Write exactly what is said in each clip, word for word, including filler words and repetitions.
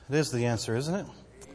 It is the answer, isn't it?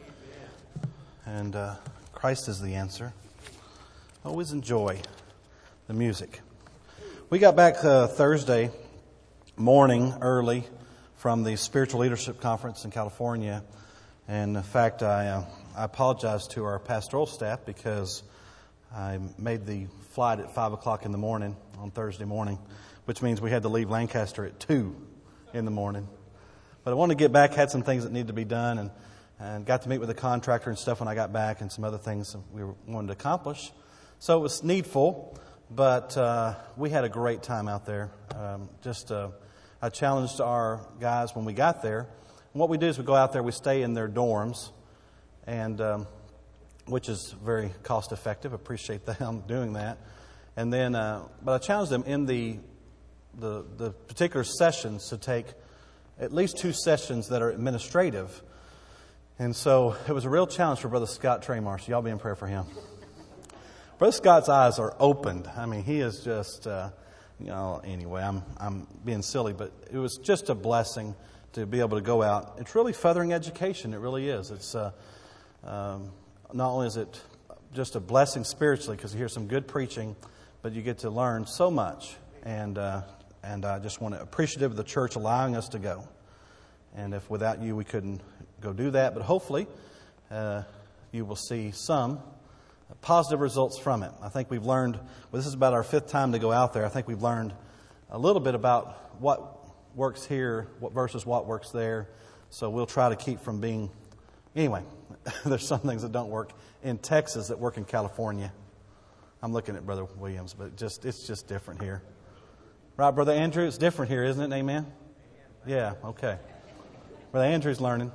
And uh, Christ is the answer. Always enjoy the music. We got back uh, Thursday morning early from the Spiritual Leadership Conference in California. And in fact, I, uh, I apologize to our pastoral staff because I made the flight at five o'clock in the morning on Thursday morning, which means we had to leave Lancaster at two in the morning. But I wanted to get back, had some things that needed to be done, and, and got to meet with the contractor and stuff when I got back, and some other things that we were wanted to accomplish. So it was needful, but uh, we had a great time out there. Um, just uh, I challenged our guys when we got there. And what we do is we go out there, we stay in their dorms, and um, which is very cost effective. Appreciate them doing that. And then, uh, but I challenged them in the the the particular sessions to take at least two sessions that are administrative. And so it was a real challenge for Brother Scott Traymar. So y'all be in prayer for him. Brother Scott's eyes are opened. I mean, he is just, uh, you know, anyway, I'm I'm being silly, but it was just a blessing to be able to go out. It's really furthering education. It really is. It's uh, um, not only is it just a blessing spiritually because you hear some good preaching, but you get to learn so much. And uh, And I just want to appreciative of the church allowing us to go. And if without you we couldn't go do that, but hopefully uh, you will see some positive results from it. I think we've learned, well, this is about our fifth time to go out there. I think we've learned a little bit about what works here, what versus what works there. So we'll try to keep from being, anyway, there's some things that don't work in Texas that work in California. I'm looking at Brother Williams, but just it's just different here. Right, Brother Andrew? It's different here, isn't it? Amen? Yeah, okay. Brother Andrew's learning.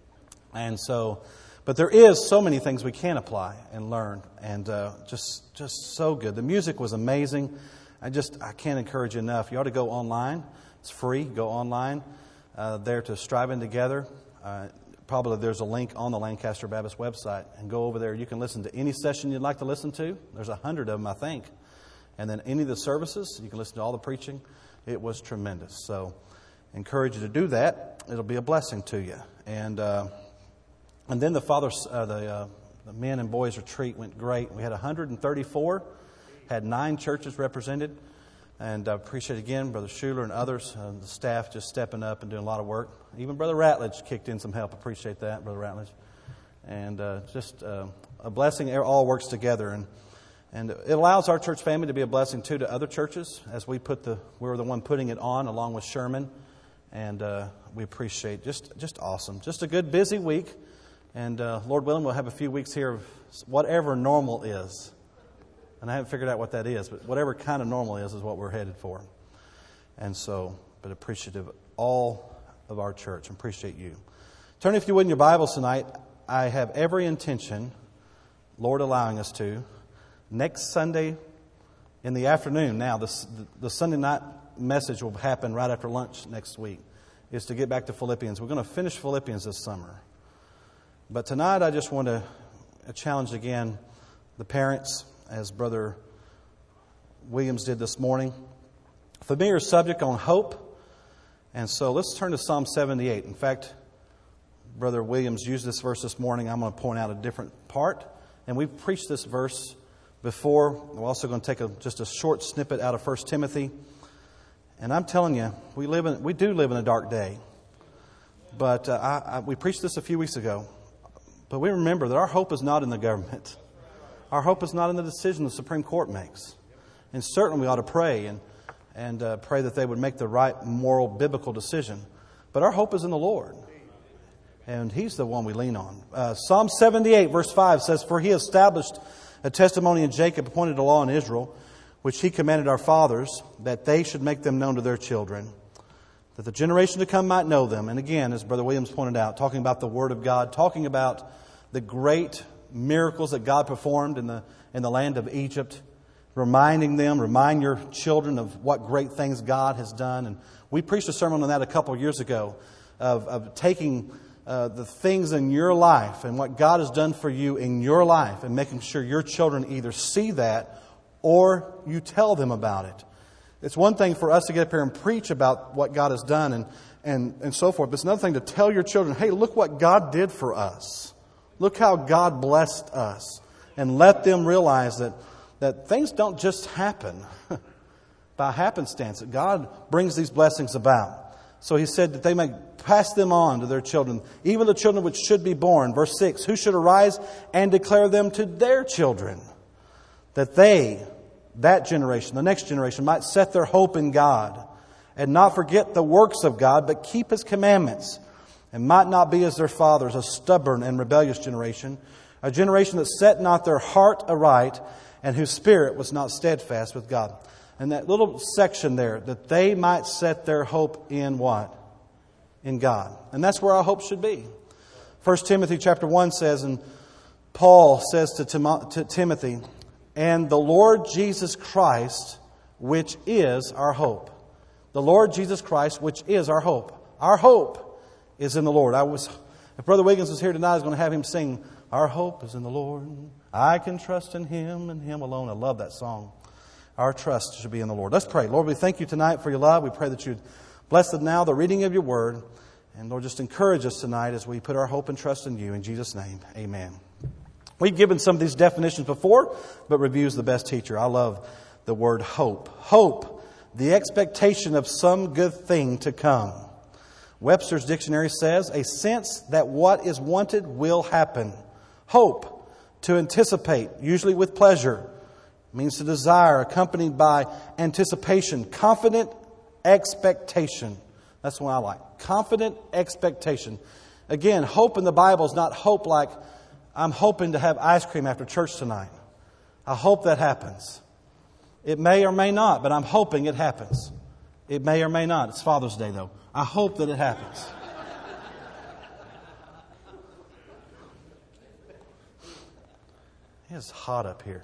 And so, but there is so many things we can apply and learn. And uh, just just so good. The music was amazing. I just, I can't encourage you enough. You ought to go online. It's free. Go online uh, there to Striving Together. Uh, probably there's a link on the Lancaster Baptist website. And go over there. You can listen to any session you'd like to listen to. There's a hundred of them, I think. And then any of the services, you can listen to all the preaching. It was tremendous. So I encourage you to do that. It'll be a blessing to you. And uh, and then the fathers, uh, the, uh, the men and boys retreat went great. We had one hundred thirty-four, had nine churches represented. And I appreciate again Brother Schuler and others, uh, the staff just stepping up and doing a lot of work. Even Brother Ratledge kicked in some help. Appreciate that, Brother Ratledge. And uh, just uh, a blessing. It all works together. And And it allows our church family to be a blessing, too, to other churches as we put the, we were the one putting it on along with Sherman. And uh, we appreciate just just awesome. Just a good, busy week. And uh, Lord willing, we'll have a few weeks here of whatever normal is. And I haven't figured out what that is, but whatever kind of normal is, is what we're headed for. And so, but appreciative of all of our church. Appreciate you. Turn, if you would, in your Bibles tonight. I have every intention, Lord allowing us to, next Sunday in the afternoon, now the, the Sunday night message will happen right after lunch next week, is to get back to Philippians. We're going to finish Philippians this summer. But tonight I just want to challenge again the parents, as Brother Williams did this morning. Familiar subject on hope. And so let's turn to Psalm seventy-eight. In fact, Brother Williams used this verse this morning. I'm going to point out a different part. And we've preached this verse before. We're also going to take a, just a short snippet out of First Timothy. And I'm telling you, we live in we do live in a dark day. But uh, I, I, we preached this a few weeks ago. But we remember that our hope is not in the government. Our hope is not in the decision the Supreme Court makes. And certainly we ought to pray and, and uh, pray that they would make the right moral, biblical decision. But our hope is in the Lord. And He's the one we lean on. Uh, Psalm seventy-eight, verse five says, "For He established a testimony in Jacob, appointed a law in Israel, which He commanded our fathers, that they should make them known to their children, that the generation to come might know them." And again, as Brother Williams pointed out, talking about the Word of God, talking about the great miracles that God performed in the in the land of Egypt, reminding them, remind your children of what great things God has done. And we preached a sermon on that a couple of years ago, of, of taking Uh, the things in your life and what God has done for you in your life and making sure your children either see that or you tell them about it. It's one thing for us to get up here and preach about what God has done and, and, and so forth. But it's another thing to tell your children, hey, look what God did for us. Look how God blessed us. And let them realize that, that things don't just happen by happenstance. That God brings these blessings about. So He said that they may pass them on to their children, even the children which should be born. Verse six, who should arise and declare them to their children, that they, that generation, the next generation, might set their hope in God and not forget the works of God, but keep His commandments, and might not be as their fathers, a stubborn and rebellious generation, a generation that set not their heart aright, and whose spirit was not steadfast with God. And that little section there, that they might set their hope in what? In God. And that's where our hope should be. First Timothy chapter one says, and Paul says to, Tim- to Timothy, and the Lord Jesus Christ, which is our hope. The Lord Jesus Christ, which is our hope. Our hope is in the Lord. I was, if Brother Wiggins was here tonight, I was going to have him sing, our hope is in the Lord. I can trust in Him and Him alone. I love that song. Our trust should be in the Lord. Let's pray. Lord, we thank You tonight for Your love. We pray that You'd bless it now, the reading of Your Word. And Lord, just encourage us tonight as we put our hope and trust in You. In Jesus' name, amen. We've given some of these definitions before, but review's the best teacher. I love the word hope. Hope, the expectation of some good thing to come. Webster's dictionary says, a sense that what is wanted will happen. Hope, to anticipate, usually with pleasure. Means to desire, accompanied by anticipation. Confident expectation. That's the one I like. Confident expectation. Again, hope in the Bible is not hope like, I'm hoping to have ice cream after church tonight. I hope that happens. It may or may not, but I'm hoping it happens. It may or may not. It's Father's Day, though. I hope that it happens. It's hot up here.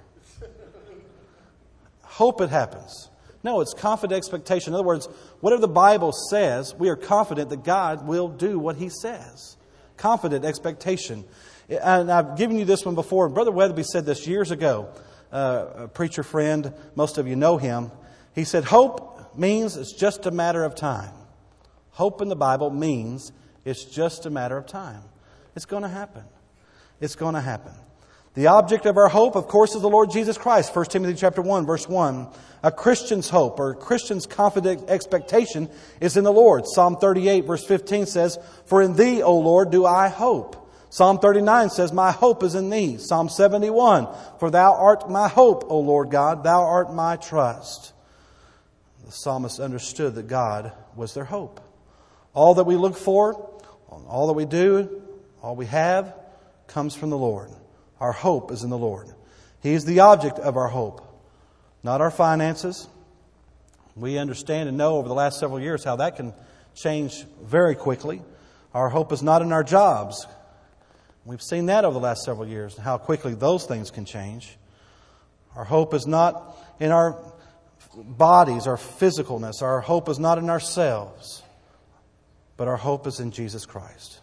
Hope it happens. No, it's confident expectation. In other words, whatever the Bible says, we are confident that God will do what He says. Confident expectation. And I've given you this one before. Brother Weatherby said this years ago. Uh, a preacher friend, most of you know him. He said, hope means it's just a matter of time. Hope in the Bible means it's just a matter of time. It's going to happen. It's going to happen. The object of our hope, of course, is the Lord Jesus Christ. First Timothy chapter one, verse one. A Christian's hope, or a Christian's confident expectation, is in the Lord. Psalm thirty-eight, verse fifteen says, for in Thee, O Lord, do I hope. Psalm thirty-nine says, my hope is in Thee. Psalm seventy-one, for Thou art my hope, O Lord God, Thou art my trust. The psalmist understood that God was their hope. All that we look for, all that we do, all we have, comes from the Lord. Our hope is in the Lord. He is the object of our hope, not our finances. We understand and know over the last several years how that can change very quickly. Our hope is not in our jobs. We've seen that over the last several years, how quickly those things can change. Our hope is not in our bodies, our physicalness. Our hope is not in ourselves, but our hope is in Jesus Christ.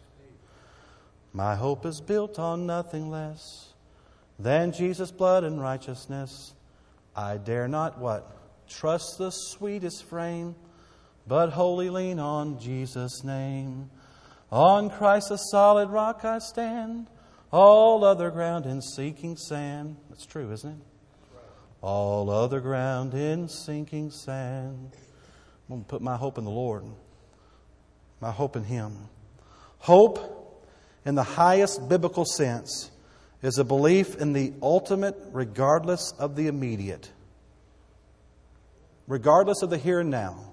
My hope is built on nothing less than Jesus' blood and righteousness. I dare not what? Trust the sweetest frame, but wholly lean on Jesus' name. On Christ the solid rock I stand, all other ground in sinking sand. That's true, isn't it? All other ground in sinking sand. I'm going to put my hope in the Lord. My hope in Him. Hope, in the highest biblical sense, is a belief in the ultimate regardless of the immediate. Regardless of the here and now.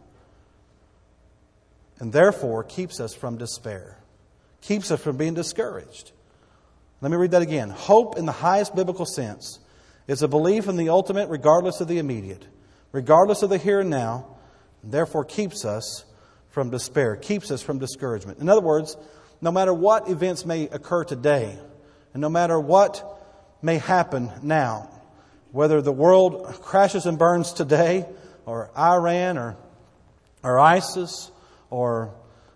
And therefore keeps us from despair. Keeps us from being discouraged. Let me read that again. Hope in the highest biblical sense is a belief in the ultimate regardless of the immediate. Regardless of the here and now. And therefore keeps us from despair. Keeps us from discouragement. In other words, no matter what events may occur today, and no matter what may happen now, whether the world crashes and burns today, or Iran, or, or ISIS, or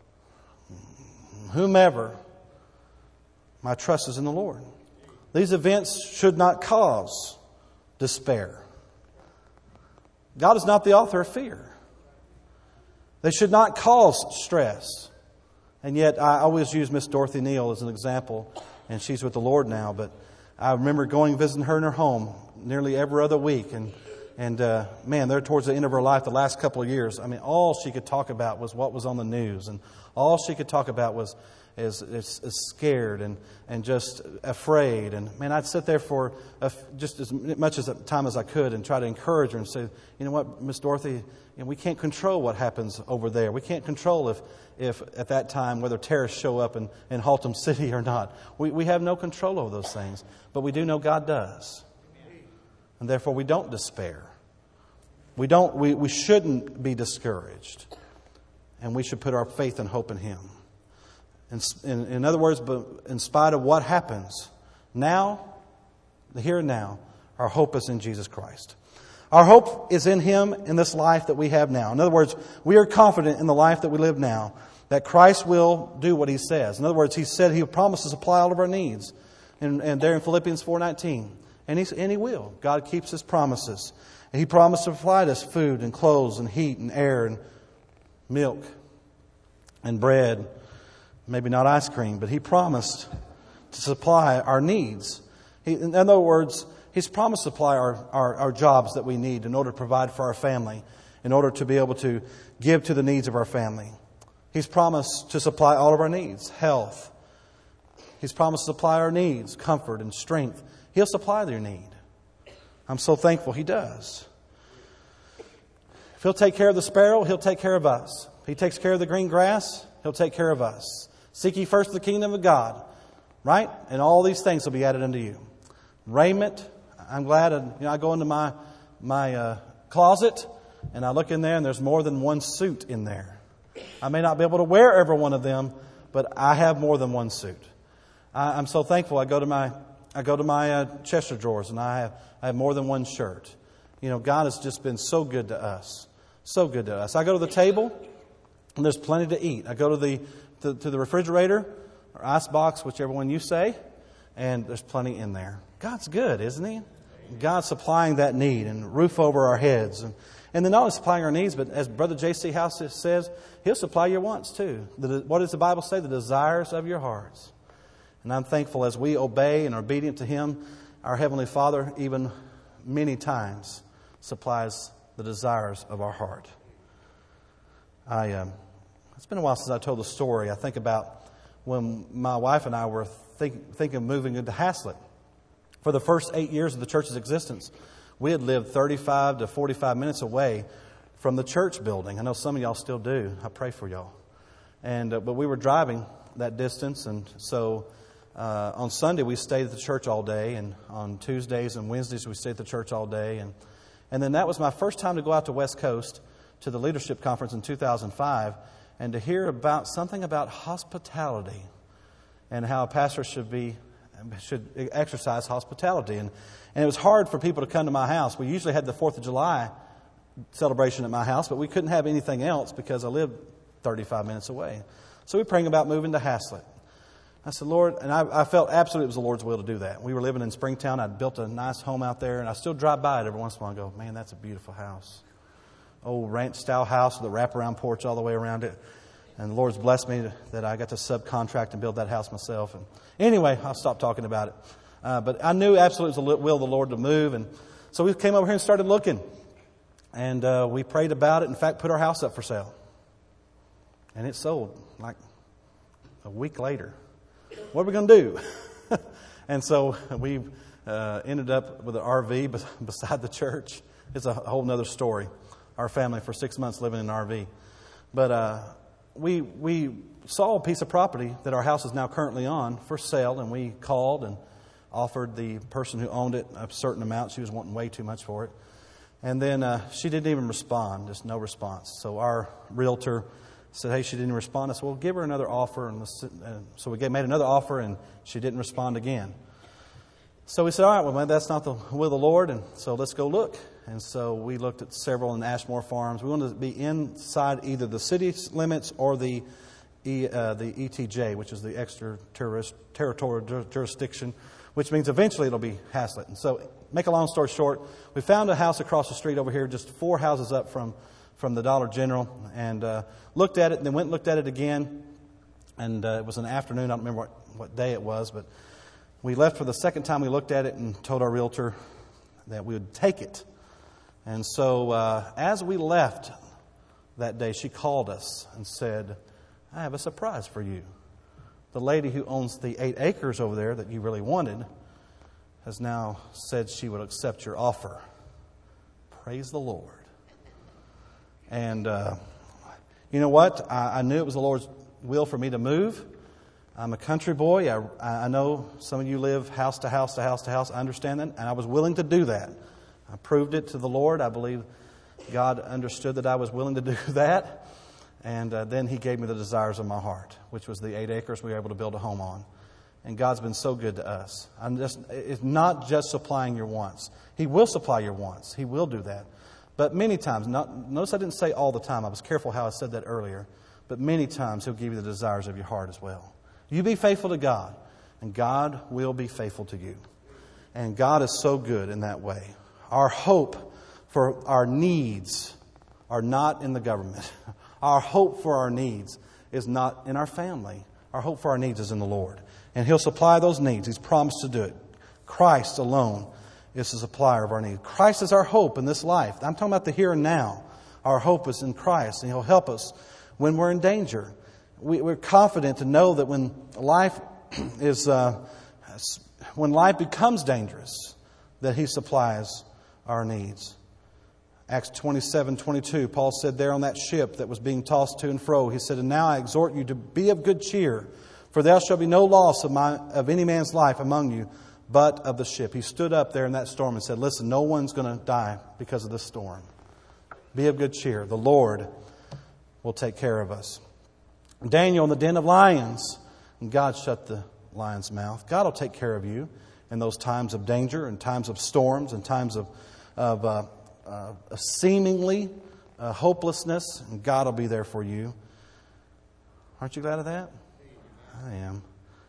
whomever, my trust is in the Lord. These events should not cause despair. God is not the author of fear. They should not cause stress. And yet, I always use Miss Dorothy Neal as an example, and she's with the Lord now. But I remember going visiting her in her home nearly every other week, and and uh, man, there towards the end of her life, the last couple of years, I mean, all she could talk about was what was on the news, and all she could talk about was is, is, is scared and and just afraid. And man, I'd sit there for a, just as much as time as I could and try to encourage her and say, you know what, Miss Dorothy, you know, we can't control what happens over there. We can't control if if at that time whether terrorists show up in, in Haltom City or not. We we have no control over those things, but we do know God does. And therefore, we don't despair. We don't. We, we shouldn't be discouraged, and we should put our faith and hope in Him. In, in, in other words, but in spite of what happens now, the here and now, our hope is in Jesus Christ. Our hope is in Him in this life that we have now. In other words, we are confident in the life that we live now that Christ will do what He says. In other words, He said He will promise to supply all of our needs, and, and there in Philippians four nineteen. And, he's, and He will. God keeps His promises. And He promised to provide us food and clothes and heat and air and milk and bread. Maybe not ice cream, but He promised to supply our needs. He, in other words, He's promised to supply our, our, our jobs that we need in order to provide for our family, in order to be able to give to the needs of our family. He's promised to supply all of our needs, health. He's promised to supply our needs, comfort and strength. He'll supply their need. I'm so thankful He does. If He'll take care of the sparrow, He'll take care of us. If He takes care of the green grass, He'll take care of us. Seek ye first the kingdom of God, right? And all these things will be added unto you. Raiment. I'm glad. You know, I go into my my uh, closet and I look in there, and there's more than one suit in there. I may not be able to wear every one of them, but I have more than one suit. I, I'm so thankful. I go to my I go to my uh, Chester drawers, and I have I have more than one shirt. You know, God has just been so good to us, so good to us. I go to the table, and there's plenty to eat. I go to the to, to the refrigerator or ice box, whichever one you say, and there's plenty in there. God's good, isn't He? God's supplying that need and roof over our heads, and and then not only supplying our needs, but as Brother J C House says, He'll supply your wants too. The, what does the Bible say? The desires of your hearts. And I'm thankful as we obey and are obedient to Him, our Heavenly Father, even many times, supplies the desires of our heart. I um, it's been a while since I told the story. I think about when my wife and I were think, thinking of moving into Haslett. For the first eight years of the church's existence, we had lived thirty-five to forty-five minutes away from the church building. I know some of y'all still do. I pray for y'all. And uh, but we were driving that distance, and so uh, on Sunday we stayed at the church all day, and on Tuesdays and Wednesdays we stayed at the church all day, and and then that was my first time to go out to West Coast to the leadership conference in two thousand five, and to hear about something about hospitality and how a pastor should be should exercise hospitality. And and it was hard for people to come to my house. We usually had the fourth of July celebration at my house, but we couldn't have anything else because I lived thirty-five minutes away. So we were praying about moving to Haslett. I said, Lord, and I, I felt absolutely it was the Lord's will to do that. We were living in Springtown. I'd built a nice home out there, and I still drive by it every once in a while and go, man, that's a beautiful house. Old ranch-style house with a wraparound porch all the way around it. And the Lord's blessed me that I got to subcontract and build that house myself. And anyway, I'll stop talking about it. Uh, but I knew absolutely it was the will of the Lord to move. And so we came over here and started looking. And uh, we prayed about it. In fact, put our house up for sale. And it sold like a week later. What are we going to do? And so we uh, ended up with an R V beside the church. It's a whole other story. Our family for six months living in an R V. But uh, we we saw a piece of property that our house is now currently on for sale, and we called and offered the person who owned it a certain amount. She was wanting way too much for it. And then uh, she didn't even respond, just no response. So our realtor said, hey, she didn't respond. I said, well, give her another offer. And so we made another offer, and she didn't respond again. So we said, all right, well, that's not the will of the Lord, and so let's go look. And so we looked at several in Ashmore Farms. We wanted to be inside either the city limits or the e, uh, the E T J, which is the extraterritorial jurisdiction. which means eventually it'll be Haslett. And so, make a long story short, we found a house across the street over here, just four houses up from, from the Dollar General, and uh, looked at it, and then went and looked at it again. And uh, it was an afternoon. I don't remember what, what day it was, but we left for the second time. We looked at it and told our realtor that we would take it. And so uh, as we left that day, she called us and said, I have a surprise for you. The lady who owns the eight acres over there that you really wanted has now said she would accept your offer. Praise the Lord. And uh, you know what? I, I knew it was the Lord's will for me to move. I'm a country boy. I, I know some of you live house to house to house to house. I understand that. And I was willing to do that. I proved it to the Lord. I believe God understood that I was willing to do that. And uh, then He gave me the desires of my heart, which was the eight acres we were able to build a home on. And God's been so good to us. I'm just, it's not just supplying your wants. He will supply your wants. He will do that. But many times, not, notice I didn't say all the time. I was careful how I said that earlier. But many times He'll give you the desires of your heart as well. You be faithful to God, and God will be faithful to you. And God is so good in that way. Our hope for our needs are not in the government. Our hope for our needs is not in our family. Our hope for our needs is in the Lord. And He'll supply those needs. He's promised to do it. Christ alone is the supplier of our needs. Christ is our hope in this life. I'm talking about the here and now. Our hope is in Christ, and He'll help us when we're in danger. We, we're confident to know that when life is, uh, when life becomes dangerous, that He supplies our needs. Acts twenty-seven twenty-two, Paul said there on that ship that was being tossed to and fro, he said, and now I exhort you to be of good cheer, for there shall be no loss of, my, of any man's life among you, but of the ship. He stood up there in that storm and said, listen, no one's going to die because of this storm. Be of good cheer. The Lord will take care of us. Daniel in the den of lions, and God shut the lion's mouth. God will take care of you in those times of danger and times of storms and times of, of uh, uh, seemingly uh, hopelessness, and God will be there for you. Aren't you glad of that? I am.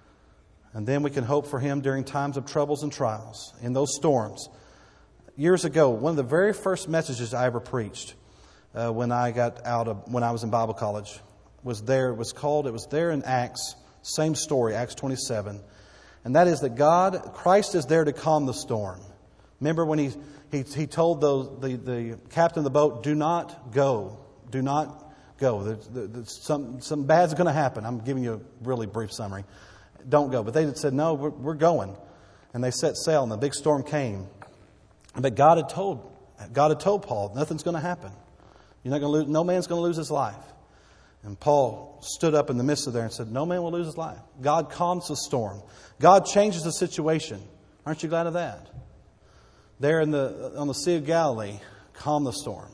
And then we can hope for Him during times of troubles and trials, in those storms. Years ago, one of the very first messages I ever preached uh, when I got out of when I was in Bible college was there. It was called. It was there in Acts. Same story, Acts twenty-seven, and that is that God, Christ, is there to calm the storm. Remember when He He, he told those, the the captain of the boat, "Do not go, do not go. There's, there's some some bad's going to happen." I'm giving you a really brief summary. Don't go. But they said, "No, we're, we're going," and they set sail, and the big storm came. But God had told God had told Paul, nothing's going to happen. You're not going to lose. No man's going to lose his life. And Paul stood up in the midst of there and said, "No man will lose his life." God calms the storm. God changes the situation. Aren't you glad of that? There in the on the Sea of Galilee, calm the storm.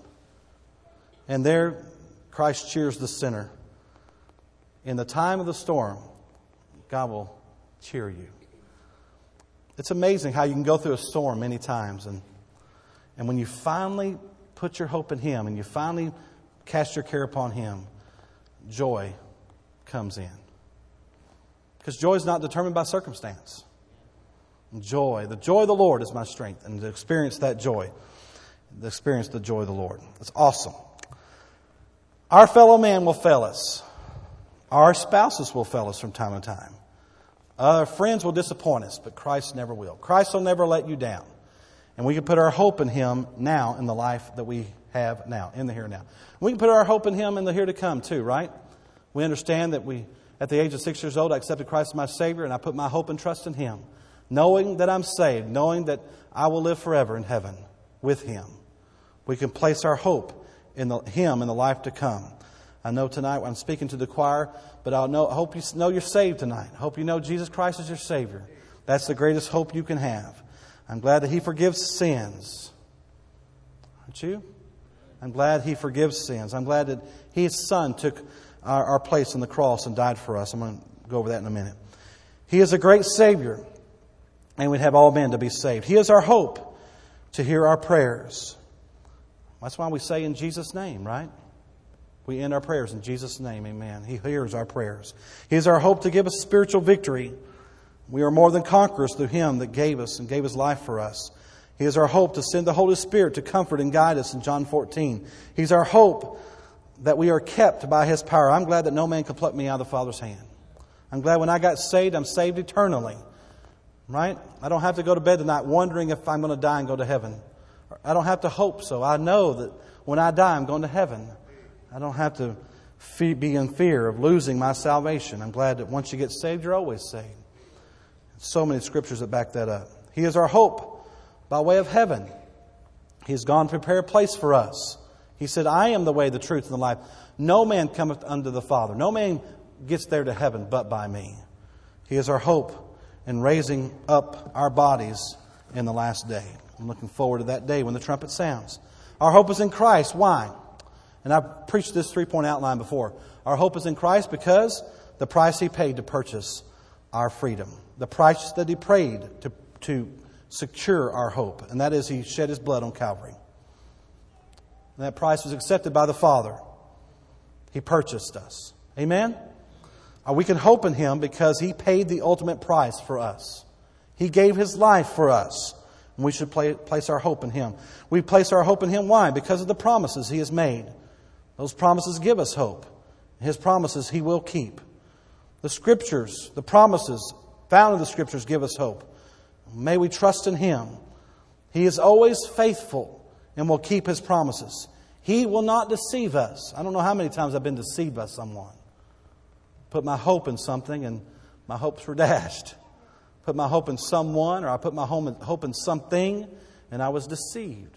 And there, Christ cheers the sinner. In the time of the storm, God will cheer you. It's amazing how you can go through a storm many times, and and when you finally put your hope in Him and you finally cast your care upon Him, joy comes in. Because joy is not determined by circumstance. Joy, the joy of the Lord is my strength, and to experience that joy, to experience the joy of the Lord. It's awesome. Our fellow man will fail us. Our spouses will fail us from time to time. Our friends will disappoint us, but Christ never will. Christ will never let you down. And we can put our hope in Him now in the life that we have now, in the here and now. We can put our hope in Him in the here to come too, right? We understand that we, at the age of six years old, I accepted Christ as my Savior, and I put my hope and trust in Him. Knowing that I'm saved, knowing that I will live forever in heaven with Him. We can place our hope in the, Him in the life to come. I know tonight I'm speaking to the choir, but I'll know, I hope you know you're saved tonight. I hope you know Jesus Christ is your Savior. That's the greatest hope you can have. I'm glad that He forgives sins. Aren't you? I'm glad He forgives sins. I'm glad that His Son took our, our place on the cross and died for us. I'm going to go over that in a minute. He is a great Savior, and we'd have all men to be saved. He is our hope to hear our prayers. That's why we say in Jesus' name, right? We end our prayers in Jesus' name, amen. He hears our prayers. He is our hope to give us spiritual victory We are more than conquerors through Him that gave us and gave His life for us. He is our hope to send the Holy Spirit to comfort and guide us in John fourteen. He's our hope that we are kept by His power. I'm glad that no man can pluck me out of the Father's hand. I'm glad when I got saved, I'm saved eternally. Right? I don't have to go to bed tonight wondering if I'm going to die and go to heaven. I don't have to hope so. I know that when I die, I'm going to heaven. I don't have to be in fear of losing my salvation. I'm glad that once you get saved, you're always saved. So many scriptures that back that up. He is our hope by way of heaven. He has gone to prepare a place for us. He said, I am the way, the truth, and the life. No man cometh unto the Father. No man gets there to heaven but by me. He is our hope in raising up our bodies in the last day. I'm looking forward to that day when the trumpet sounds. Our hope is in Christ. Why? And I've preached this three-point outline before. Our hope is in Christ because the price He paid to purchase our freedom. The price that He paid to, to secure our hope. And that is He shed His blood on Calvary. And that price was accepted by the Father. He purchased us. Amen? We can hope in Him because He paid the ultimate price for us. He gave His life for us. And we should play, place our hope in Him. We place our hope in Him. Why? Because of the promises He has made. Those promises give us hope. His promises He will keep. The Scriptures, the promises found in the Scriptures give us hope. May we trust in Him. He is always faithful and will keep His promises. He will not deceive us. I don't know how many times I've been deceived by someone. Put my hope in something and my hopes were dashed. Put my hope in someone, or I put my hope in something and I was deceived.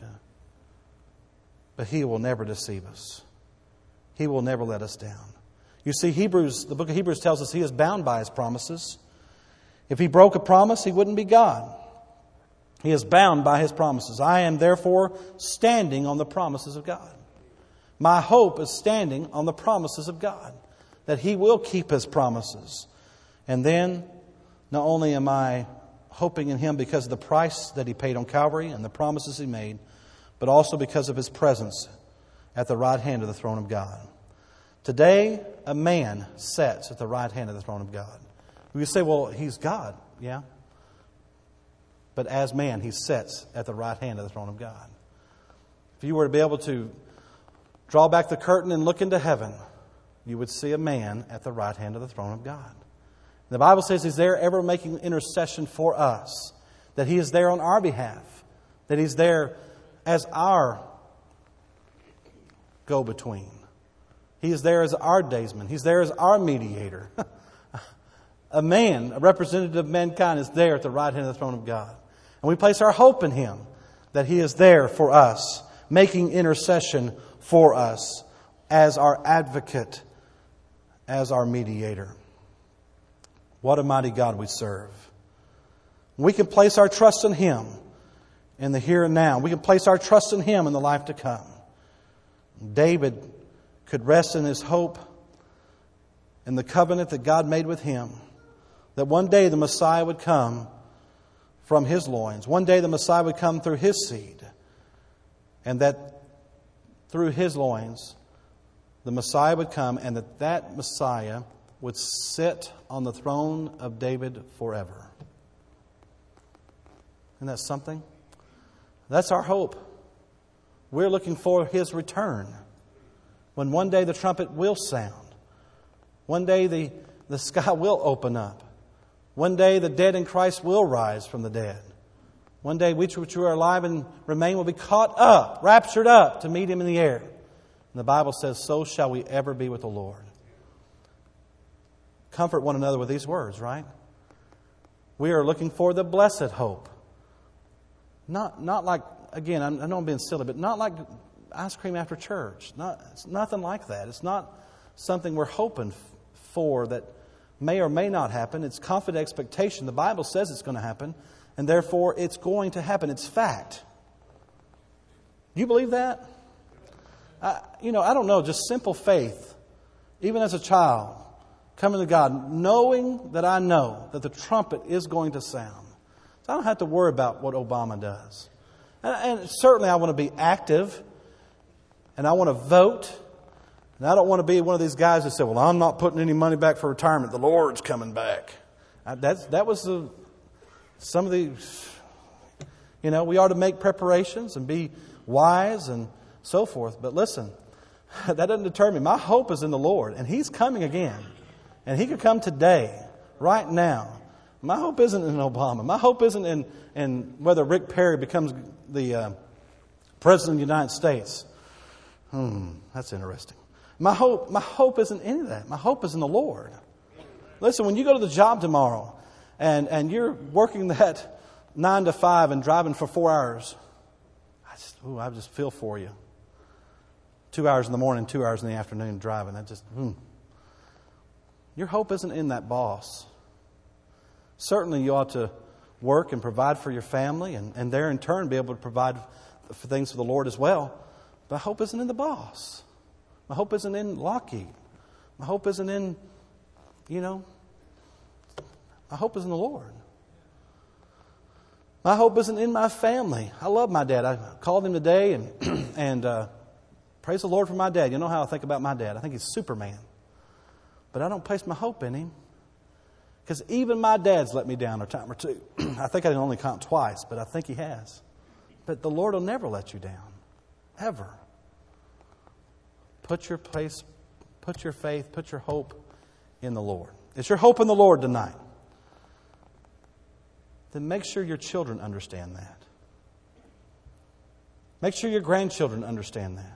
But He will never deceive us. He will never let us down. You see, Hebrews, the book of Hebrews tells us He is bound by His promises. If He broke a promise, He wouldn't be God. He is bound by His promises. I am therefore standing on the promises of God. My hope is standing on the promises of God. That He will keep His promises. And then, not only am I hoping in Him because of the price that He paid on Calvary and the promises He made, but also because of His presence at the right hand of the throne of God. Today, a man sits at the right hand of the throne of God. You say, well, He's God. Yeah. But as man, He sits at the right hand of the throne of God. If you were to be able to draw back the curtain and look into heaven, you would see a man at the right hand of the throne of God. The Bible says He's there ever making intercession for us. That He is there on our behalf. That He's there as our go-between. He is there as our daysman. He's there as our mediator. A man, a representative of mankind, is there at the right hand of the throne of God. And we place our hope in Him. That He is there for us. Making intercession for us. As our advocate. As our mediator. What a mighty God we serve. We can place our trust in Him in the here and now. We can place our trust in Him in the life to come. David could rest in his hope in the covenant that God made with him. That one day the Messiah would come from his loins. One day the Messiah would come through his seed. And that through his loins the Messiah would come, and that that Messiah would sit on the throne of David forever. Isn't that something? That's our hope. We're looking for His return. When one day the trumpet will sound. One day the, the sky will open up. One day the dead in Christ will rise from the dead. One day we which are alive and remain will be caught up, raptured up to meet Him in the air. And the Bible says, so shall we ever be with the Lord. Comfort one another with these words, right? We are looking for the blessed hope. Not not like, again, I know I'm being silly, but not like ice cream after church. Not, it's nothing like that. It's not something we're hoping for that may or may not happen. It's confident expectation. The Bible says it's going to happen, and therefore it's going to happen. It's fact. Do you believe that? I, you know, I don't know, just simple faith, even as a child, coming to God, knowing that I know that the trumpet is going to sound. So I don't have to worry about what Obama does. And, and certainly I want to be active, and I want to vote, and I don't want to be one of these guys that say, well, I'm not putting any money back for retirement. The Lord's coming back. I, that's, that was the, some of the, you know, we are to make preparations and be wise and so forth. But listen, that doesn't deter me. My hope is in the Lord, and He's coming again. And He could come today, right now. My hope isn't in Obama. My hope isn't in, in whether Rick Perry becomes the uh, President of the United States. Hmm, that's interesting. My hope, my hope isn't in any of that. My hope is in the Lord. Listen, when you go to the job tomorrow and, and you're working that nine to five and driving for four hours, I just, ooh, I just feel for you. Two hours in the morning, two hours in the afternoon driving. I just, hmm. Your hope isn't in that boss. Certainly you ought to work and provide for your family and, and there in turn be able to provide for things for the Lord as well. But hope isn't in the boss. My hope isn't in Lockheed. My hope isn't in, you know, my hope is in the Lord. My hope isn't in my family. I love my dad. I called him today and, and uh, praise the Lord for my dad. You know how I think about my dad. I think he's Superman. But I don't place my hope in him. Because even my dad's let me down a time or two. I think I can only count twice, but I think he has. But the Lord will never let you down. Ever. Put your place, put your faith, put your hope in the Lord. Is your hope in the Lord tonight? Then make sure your children understand that. Make sure your grandchildren understand that.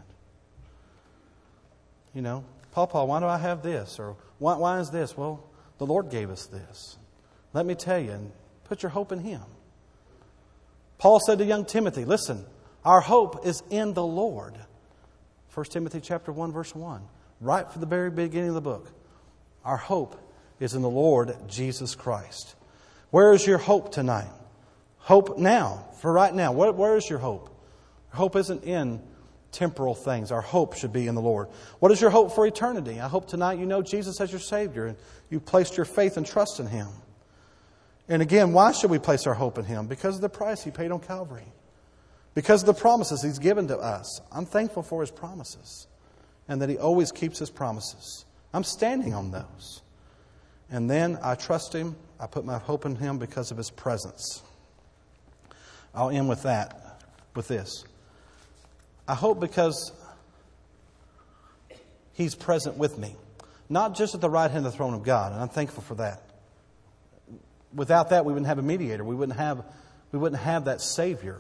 You know, Papa, why do I have this? Or why, why is this? Well, the Lord gave us this. Let me tell you, and put your hope in Him. Paul said to young Timothy, listen, our hope is in the Lord. First Timothy chapter one, verse one. Right from the very beginning of the book. Our hope is in the Lord Jesus Christ. Where is your hope tonight? Hope now, for right now. Where, where is your hope? Hope isn't in temporal things. Our hope should be in the Lord. What is your hope for eternity? I hope tonight you know Jesus as your Savior and you placed your faith and trust in Him. And again, why should we place our hope in Him? Because of the price He paid on Calvary. Because of the promises He's given to us. I'm thankful for His promises. And that He always keeps His promises. I'm standing on those. And then I trust Him. I put my hope in Him because of His presence. I'll end with that, with this. I hope because He's present with me. Not just at the right hand of the throne of God. And I'm thankful for that. Without that, we wouldn't have a mediator. We wouldn't have, we wouldn't have that Savior.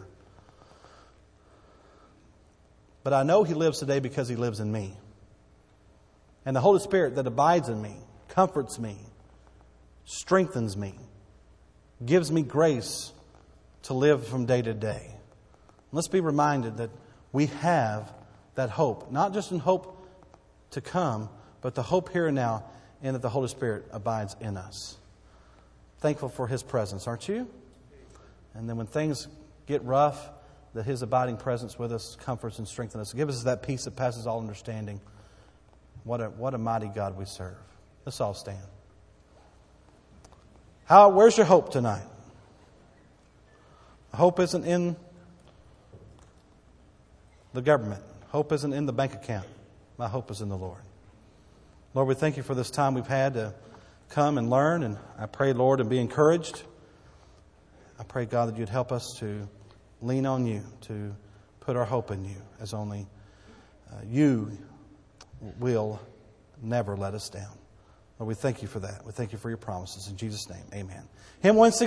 But I know He lives today because He lives in me. And the Holy Spirit that abides in me, comforts me, strengthens me, gives me grace to live from day to day. Let's be reminded that we have that hope, not just in hope to come, but the hope here and now, and that the Holy Spirit abides in us. Thankful for His presence, aren't you? And then when things get rough, that His abiding presence with us comforts and strengthens us. Give us that peace that passes all understanding. What a, what a mighty God we serve. Let's all stand. How? Where's your hope tonight? Hope isn't in the government. Hope isn't in the bank account. My hope is in the Lord. Lord, we thank You for this time we've had to come and learn. And I pray, Lord, and be encouraged. I pray, God, that You'd help us to lean on You, to put our hope in You, as only uh, You will never let us down. Lord, we thank You for that. We thank You for Your promises. In Jesus' name, amen. Hymn one sixty.